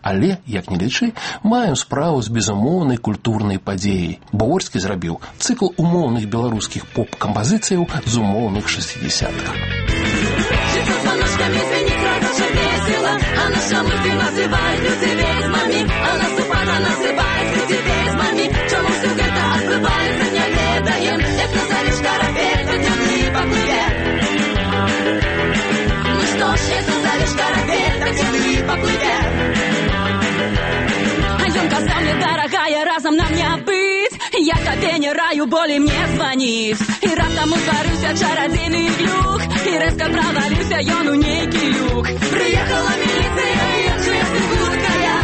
Але, як не лічы, маем справу з безумоўнай культурнай падзеяй. Боворскі зрабіў цыкл умоўных беларускіх поп-кампазіцыяў з умоўных 60-х. Дорогая, разом нам не быть, я тебе не раю, болей мне звонит. И раптом утворюся чародейный глюк, и резко провалюся ён у нейкі люк. Приехала милиция, и отжест гулкая.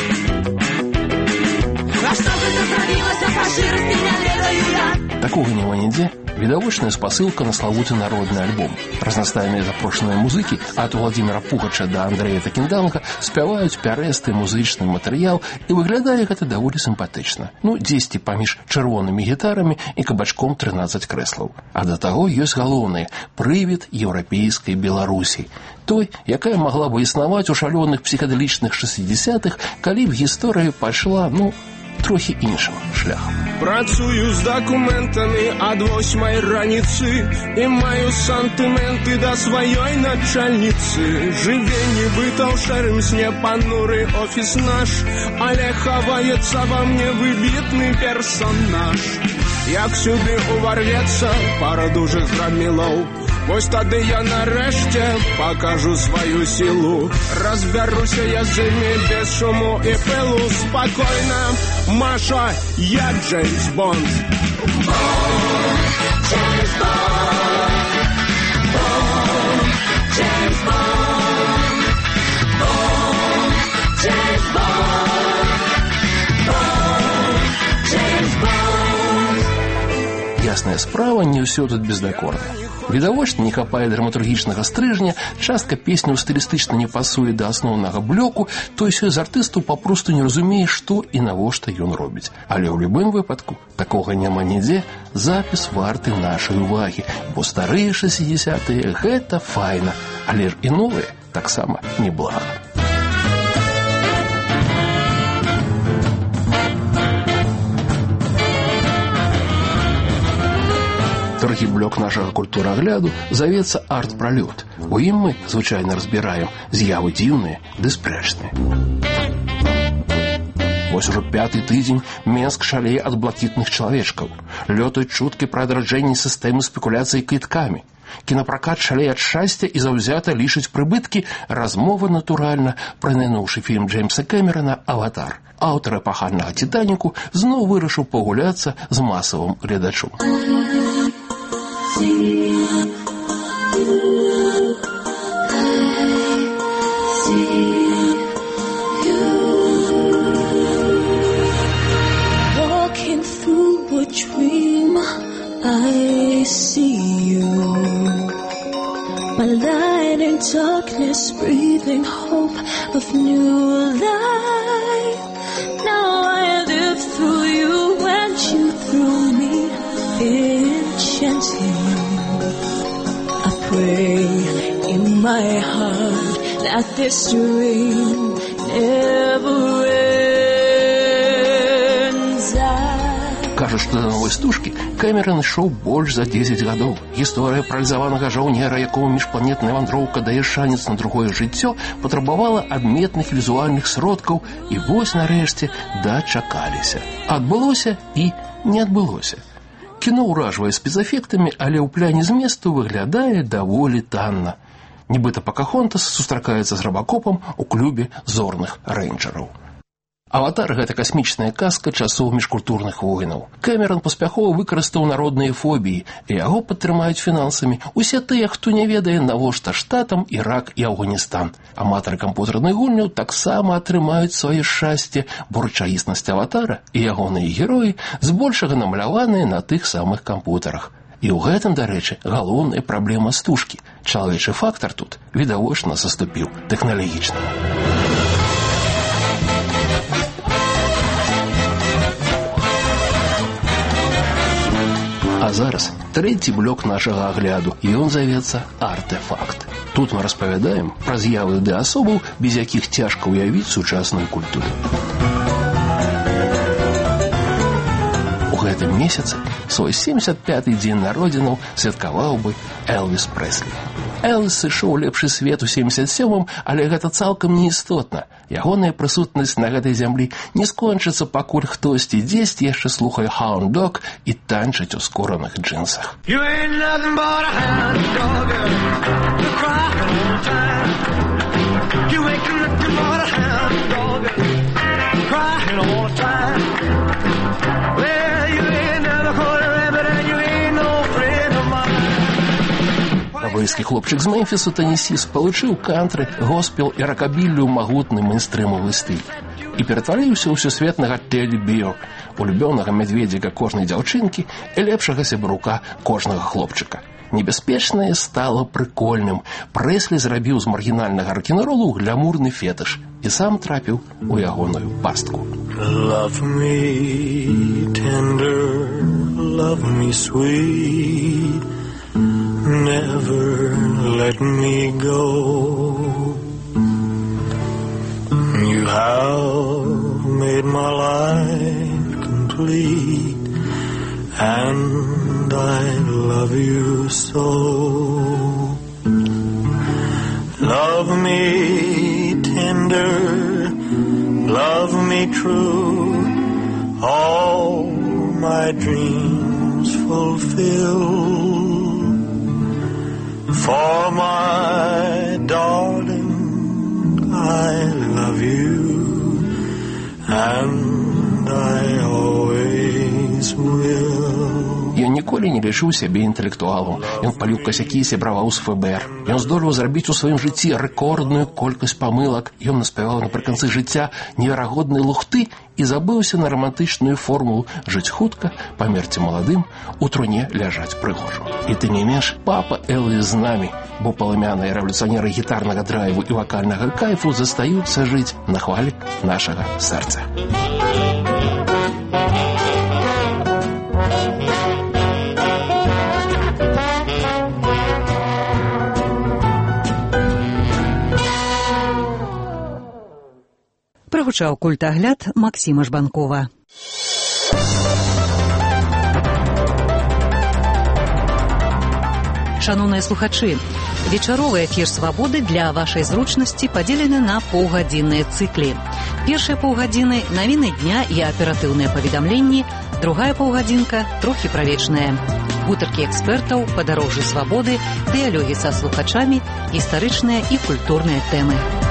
А что же это зрабілася, пашыры спінялеваю я? Такого няма нідзе. Відавочная спасылка на славуты народны альбом. Разнастайныя запрошаныя музыкі ад Владзіміра Пугача да Андрэя Такінданка спяваюць пярэсты музычны матэрыял, і выглядае гэта даволі сімпатычна. Дзесьці паміж чырвонымі гітарамі і кабачком 13 крэслаў. А да таго ёсць галоўнае прывід еўрапейскай Беларусі. Той, якая магла бы існаваць у шалёных псіхадэлічных 60-х, калі б гісторыя пайшла, трохі іншым шляхам. Працую з дакументамі ад 8 раніцы і маю сантыменты да сваёй начальніцы. Жыве нібыта ў шэрым сне пануры офіс наш, але хаваецца ва мне выбітны персонаж. Як сюды уварвецца пара дужых грамілоў, вось тады я нарэшце пакажу сваю сілу. Разбяруся я з імі без шуму і пылу. Спакойна, Маша, я Джеймс Бонд. Джеймс Бонд, Бонд, Джеймс Бонд, Бонд, Джеймс Бонд, Бонд, Джеймс Бонд. Ясная справа, не ўсё тут бездакорна. Відавочна, не хапае драматургічнага стрыжня, частка песняў стылістычна не пасуе да асноўнага блоку, то ёсць з артыстаў папросту не разумее, што і навошта ён робіць. Але ў любым выпадку такога няма нідзе, запіс варты нашай увагі, бо старыя 60-е гэта файна, але ж і новыя таксама неблага. Другі блок нашага культурагляду завецца арт-пралёт. У ім мы звычайна разбіраем з'явы дзіўныя ды спрэчныя. Вось ужо 5-й тыдзень Менск шалее ад блакітных чалавечкаў. Лётаюць чуткі пра адраджэнне сістэмы спекуляцыі квіткамі. Кінапракат шалее ад шчасця і заўзята лічыць прыбыткі. Размова, натуральна, пра найноўшы фільм Джеймса Кэмерана «Аватар». Аўтар эпахальнага «Титаніку» зноў вырашыў пагуляцца з масавым гледачом. Walking through a dream, I see you. My light in darkness, breathing hope of new life. Now I live through you and you through me, enchanting. I pray in my heart that this dream never ends. Кажуць, што да новай стужкі Кэмеран ішоў больш за 10 гадоў. Гісторыя паралізаванага жаўнера, якому міжпланетная вандроўка дае шанец на другое жыццё, патрабавала адметных візуальных сродкаў, і вось нарэшце дачакаліся. Адбылося і не адбылося. Кіно ўражвае спецэфектамі, але ў пляне зместу выглядае даволі танна. Нібыта Покахонтас сустракаецца з рабакопам у клубе зорных рэйнджэраў. «Аватар» – гэта касмічная казка часоў міжкультурных войнаў. Кэмеран паспяхова выкарыстаў народныя фобіі, і яго падтрымаюць фінансамі усе тыя, хто не ведае, навошта штатам Ірак і Афганістан. Аматары камп'ютарных гульняў таксама атрымаюць сваё шчасце, бо рэчаіснасць «Аватара» і ягоныя героі збольшага намаляваныя на тых самых камп'ютарах. І ў гэтым, дарэчы, галоўная праблема стужкі. Чалавечы фактар тут відавочна саступіў тэхналагічнаму. А зараз трэці блок нашага агляду, і ён завецца «Артэфакт». Тут мы распавядаем пра з'явы ды асобаў, без якіх цяжка ўявіць сучасную культуру. У гэтым месяцы свой 75-й дзень народзінаў святкаваў бы Элвіс Прэслі. Элвіс сышоў у лепшы свет у 77-м, але гэта цалкам неістотна. Ягоная прысутнасць на гэтай зямлі не скончыцца, пакуль хтосьці дзесьці яшчэ слухае Hound Dog і танчыць у скораных джинсах. You ain't nothing but a hound dog, you're crying all the time. You ain't nothing but a hound dog, crying all the time. Well, you ain't never caught a rabbit and you ain't no friend of mine. Блізкі хлопчык з Мемфісу, Теннесі, спалучыў кантры, госпел і ракабіллю ў магутны мейнстрымовы стыль і ператварыўся ў сусветнага Тедді Беар, улюбёнага мядведзіка кожнай дзяўчынкі і лепшага сябрука кожнага хлопчыка. Небяспечнае стала прыкольным. Прэслі зрабіў з маргінальнага рок-н-ролу глямурны фетыш і сам трапіў у ягоную пастку. Love me tender, love me sweet, never let me go. You have made my life complete, and I love you so. Love me tender, love me true, all my dreams fulfill. For my darling, I love you, and I always will. Ён ніколі не лічыў сябе інтэлектуалам. Ён паліў касякі і сябраваў з ФБР. Ён здолеў зрабіць у сваім жыцці рэкордную колькасць памылак. Ён наспяваў напрыканцы жыцця неверагоднай лухты і забыўся на рамантычную формулу жыць хутка, памерці маладым, у труне ляжаць прыгожа. І тым не менш, папа Элвіс з намі, бо паламяныя рэвалюцыянеры гітарнага драйву і вакальнага кайфу застаюцца жыць на хвалі нашага сэрца. Прагучаў культагляд Максіма Жбанкова. Шановныя слухачы, вечаровы эфір «Свабоды» для вашай зручнасці падзелены на паўгадзінныя цыклі. Першыя паўгадзіны – навіны дня і аператыўныя паведамленні, другая паўгадзінка – трохі пра вечнае. Гутаркі экспертаў, падарожжы свабоды, дыялогі са слухачамі, гістарычныя і культурныя тэмы.